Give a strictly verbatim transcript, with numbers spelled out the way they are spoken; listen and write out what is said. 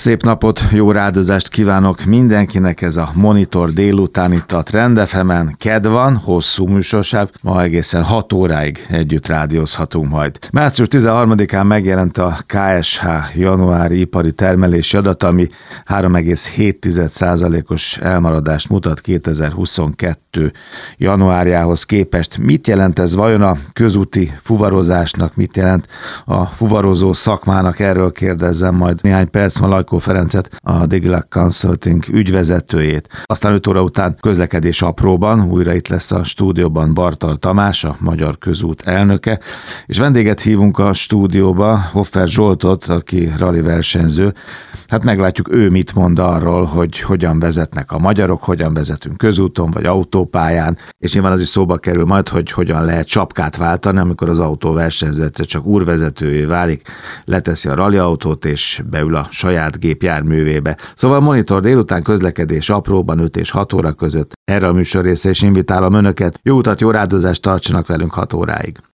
Szép napot, jó rádozást kívánok mindenkinek, ez a Monitor délután itt a Trend ef emen. Kedd van, hosszú műsorsáv, ma egészen hat óráig együtt rádiózhatunk majd. március tizenharmadikán megjelent a ká es há januári ipari termelési adat, ami három egész hét százalékos elmaradást mutat kétezer-huszonkettő januárjához képest. Mit jelent ez vajon a közúti fuvarozásnak, mit jelent a fuvarozó szakmának? Erről kérdezzem majd néhány perc van Lajkó Ferencet, a Digilac Consulting ügyvezetőjét. Aztán öt óra után közlekedés apróban, újra itt lesz a stúdióban Bartal Tamás, a Magyar Közút elnöke, és vendéget hívunk a stúdióba, Hoffer Zsoltot, aki rali versenyző. Hát meglátjuk, ő mit mond arról, hogy hogyan vezetnek a magyarok, hogyan vezetünk közúton vagy autópályán, és nyilván az is szóba kerül majd, hogy hogyan lehet sapkát váltani, amikor az autóversenyző egyszer csak úrvezetővé válik, leteszi a raliautót és beül a saját gépjárművébe. Szóval Monitor délután közlekedés apróban öt és hat óra között. Erre a műsor része is invitálom önöket. Jó utat, jó rádozást, tartsanak velünk hat óráig.